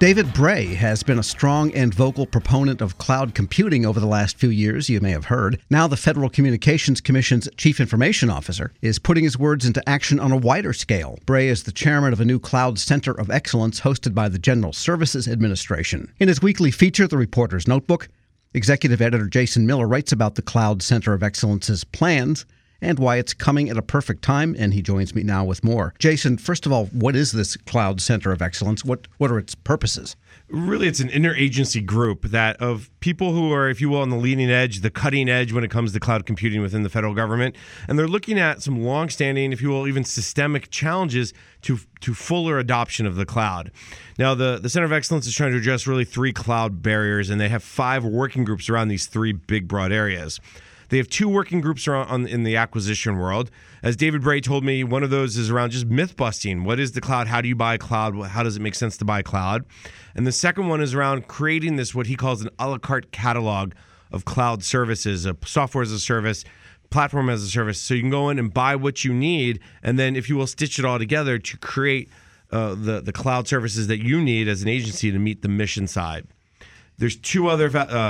David Bray has been a strong and vocal proponent of cloud computing over the last few years, you may have heard. Now the Federal Communications Commission's Chief Information Officer is putting his words into action on a wider scale. Bray is the chairman of a new Cloud Center of Excellence hosted by the General Services Administration. In his weekly feature, The Reporter's Notebook, executive editor Jason Miller writes about the Cloud Center of Excellence's plans and why it's coming at a perfect time, and he joins me now with more. Jason, first of all, what is this Cloud Center of Excellence? What are its purposes? Really, it's an interagency group that of people who are, if you will, on the leading edge, the cutting edge when it comes to cloud computing within the federal government. And they're looking at some longstanding, if you will, even systemic challenges to fuller adoption of the cloud. Now, the Center of Excellence is trying to address really 3 cloud barriers, and they have 5 working groups around these 3 big, broad areas. They have 2 working groups around in the acquisition world. As David Bray told me, one of those is around just myth busting. What is the cloud? How do you buy cloud? How does it make sense to buy cloud? And the second one is around creating this, what he calls an a la carte catalog of cloud services, a software as a service, platform as a service. So you can go in and buy what you need, and then, if you will, stitch it all together to create the cloud services that you need as an agency to meet the mission side. There's two other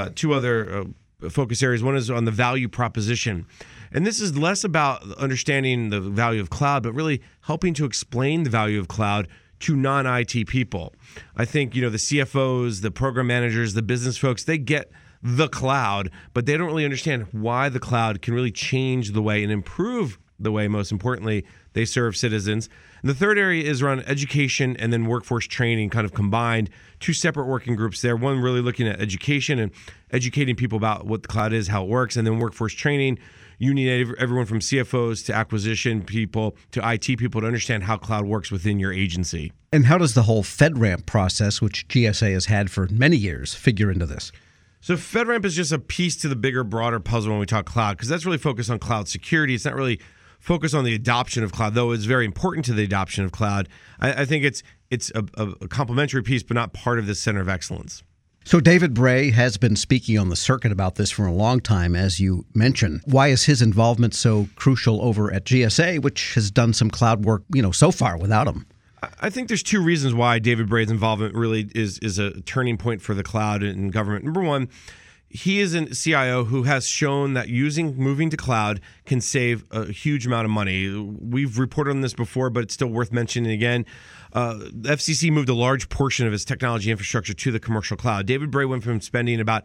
focus areas. One is on the value proposition. And this is less about understanding the value of cloud, but really helping to explain the value of cloud to non-IT people. I think, the CFOs, the program managers, the business folks, they get the cloud, but they don't really understand why the cloud can really change the way and improve the way, most importantly, they serve citizens. And the third area is around education and then workforce training, kind of combined. 2 separate working groups there. One really looking at education and educating people about what the cloud is, how it works, and then workforce training. You need everyone from CFOs to acquisition people to IT people to understand how cloud works within your agency. And how does the whole FedRAMP process, which GSA has had for many years, figure into this? So FedRAMP is just a piece to the bigger, broader puzzle when we talk cloud, because that's really focused on cloud security. It's not really focused on the adoption of cloud, though it's very important to the adoption of cloud. I think it's a complementary piece, but not part of this Center of Excellence. So David Bray has been speaking on the circuit about this for a long time, as you mentioned. Why is his involvement so crucial over at GSA, which has done some cloud work, so far without him? I think there's 2 reasons why David Bray's involvement really is a turning point for the cloud in government. Number one, he is a CIO who has shown that moving to cloud can save a huge amount of money. We've reported on this before, but it's still worth mentioning again. The FCC moved a large portion of its technology infrastructure to the commercial cloud. David Bray went from spending about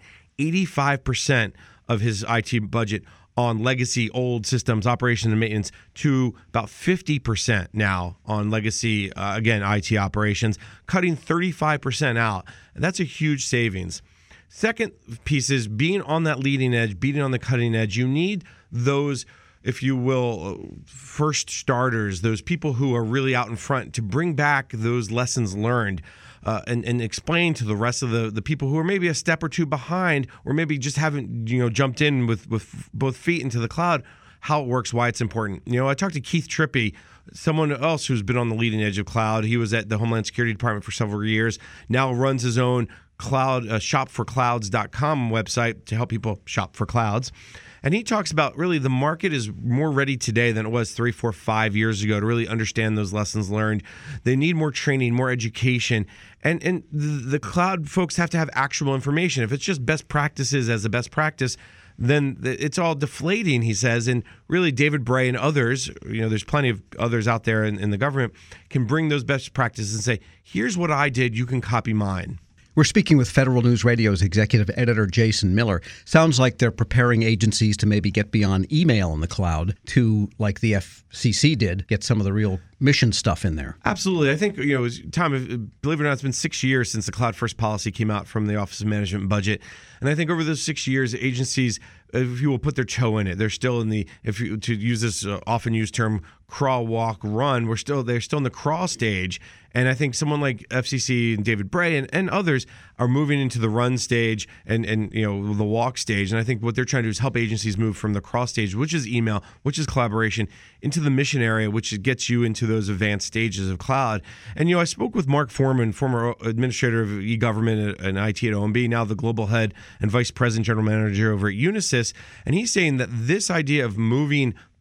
85% of his IT budget on legacy old systems, operation and maintenance, to about 50% now on legacy, IT operations, cutting 35% out. And that's a huge savings. Second piece is being on that leading edge, being on the cutting edge. You need those, if you will, first starters, those people who are really out in front to bring back those lessons learned and explain to the rest of the people who are maybe a step or 2 behind, or maybe just haven't jumped in with both feet into the cloud, how it works, why it's important. I talked to Keith Trippey, someone else who's been on the leading edge of cloud. He was at the Homeland Security Department for several years, now runs his own cloud shopforclouds.com website to help people shop for clouds. And he talks about really the market is more ready today than it was 3, 4, 5 years ago to really understand those lessons learned. They need more training, more education. And the cloud folks have to have actual information. If it's just best practices as a best practice, then it's all deflating, he says. And really, David Bray and others, there's plenty of others out there in the government, can bring those best practices and say, here's what I did, you can copy mine. We're speaking with Federal News Radio's executive editor, Jason Miller. Sounds like they're preparing agencies to maybe get beyond email in the cloud to, like the FCC did, get some of the real mission stuff in there. Absolutely. I think, Tom, believe it or not, it's been 6 years since the Cloud First policy came out from the Office of Management and Budget. And I think over those 6 years, agencies, if you will, put their toe in it. They're still in the, to use this often used term, crawl, walk, run. They're still in the crawl stage. And I think someone like FCC and David Bray and others are moving into the run stage and the walk stage. And I think what they're trying to do is help agencies move from the crawl stage, which is email, which is collaboration, into the mission area, which gets you into those advanced stages of cloud. And I spoke with Mark Foreman, former administrator of e-government and IT at OMB, now the global head and vice president general manager over at Unisys, and he's saying that this idea of moving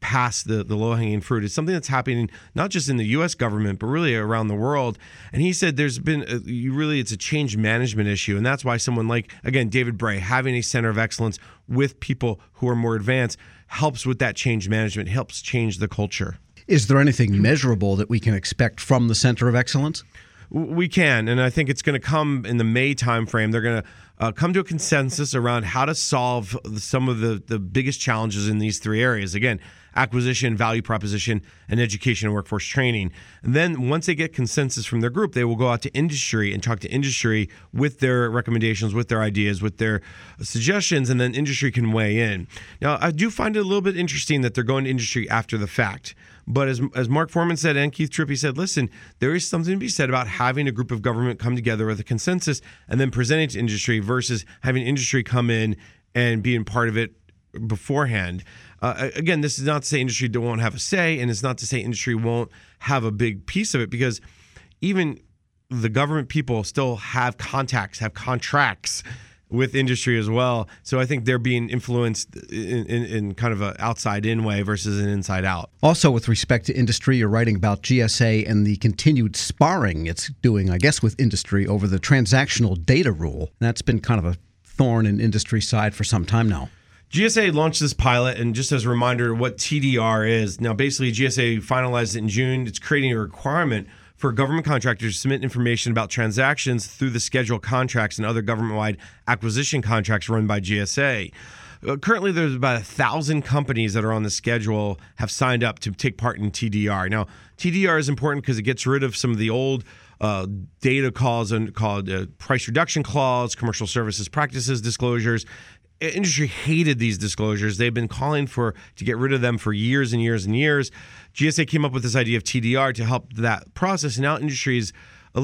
past the low-hanging fruit. It's something that's happening not just in the U.S. government, but really around the world. And he said there's been it's a change management issue. And that's why someone like, again, David Bray, having a center of excellence with people who are more advanced helps with that change management, helps change the culture. Is there anything measurable that we can expect from the Center of Excellence? We can, and I think it's going to come in the May timeframe. They're going to come to a consensus around how to solve some of the biggest challenges in these three areas. Again, acquisition, value proposition, and education and workforce training. And then once they get consensus from their group, they will go out to industry and talk to industry with their recommendations, with their ideas, with their suggestions, and then industry can weigh in. Now, I do find it a little bit interesting that they're going to industry after the fact. But as Mark Foreman said and Keith Trippi said, listen, there is something to be said about having a group of government come together with a consensus and then presenting to industry versus having industry come in and being part of it beforehand. Again, this is not to say industry won't have a say, and it's not to say industry won't have a big piece of it, because even the government people still have contacts, have contracts with industry as well. So I think they're being influenced in kind of an outside-in way versus an inside-out. Also, with respect to industry, you're writing about GSA and the continued sparring it's doing, I guess, with industry over the transactional data rule. That's been kind of a thorn in industry side for some time now. GSA launched this pilot, and just as a reminder what TDR is, now basically GSA finalized it in June. It's creating a requirement for government contractors to submit information about transactions through the scheduled contracts and other government-wide acquisition contracts run by GSA. Currently, there's about 1,000 companies that are on the schedule have signed up to take part in TDR. Now, TDR is important because it gets rid of some of the old data calls called price reduction clause, commercial services practices disclosures. Industry hated these disclosures. They've been calling to get rid of them for years and years and years. GSA came up with this idea of TDR to help that process, and now industry's had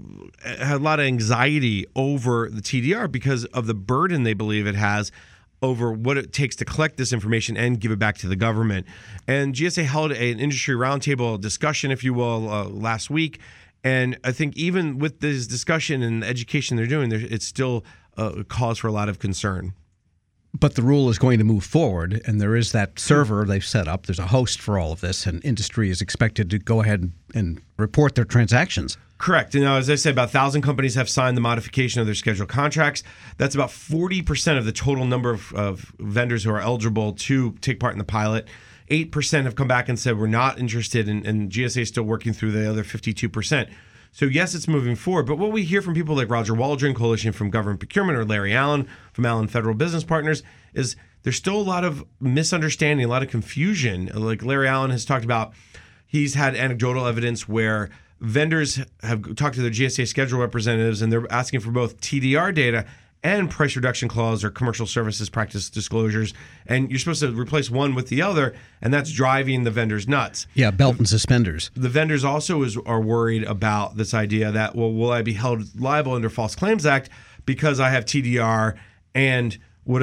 a lot of anxiety over the TDR because of the burden they believe it has over what it takes to collect this information and give it back to the government. And GSA held an industry roundtable discussion, if you will, last week. And I think even with this discussion and the education they're doing, it's still a cause for a lot of concern. But the rule is going to move forward, and there is that server they've set up. There's a host for all of this, and industry is expected to go ahead and report their transactions. Correct. And now, as I said, about 1,000 companies have signed the modification of their scheduled contracts. That's about 40% of the total number of vendors who are eligible to take part in the pilot. 8% have come back and said we're not interested, and GSA is still working through the other 52%. So yes, it's moving forward. But what we hear from people like Roger Waldron, Coalition from Government Procurement, or Larry Allen from Allen Federal Business Partners, is there's still a lot of misunderstanding, a lot of confusion. Like Larry Allen has talked about, he's had anecdotal evidence where vendors have talked to their GSA schedule representatives, and they're asking for both TDR data and price reduction clause or commercial services practice disclosures. And you're supposed to replace one with the other, and that's driving the vendors nuts. Yeah, belt and suspenders. The vendors also are worried about this idea that, well, will I be held liable under False Claims Act because I have TDR and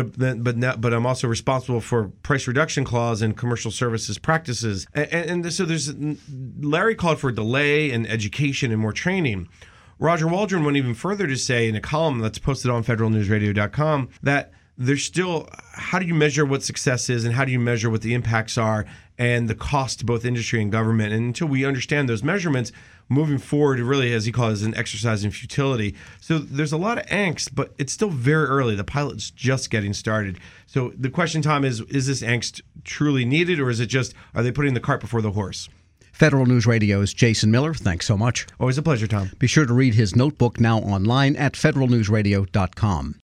but I'm also responsible for price reduction clause and commercial services practices. And so Larry called for delay in education and more training. Roger Waldron went even further to say in a column that's posted on federalnewsradio.com that there's still, how do you measure what success is and how do you measure what the impacts are and the cost to both industry and government? And until we understand those measurements, moving forward, really, as he calls it, an exercise in futility. So there's a lot of angst, but it's still very early. The pilot's just getting started. So the question, Tom, is this angst truly needed, or is it just, are they putting the cart before the horse? Federal News Radio's Jason Miller, thanks so much. Always a pleasure, Tom. Be sure to read his notebook now online at federalnewsradio.com.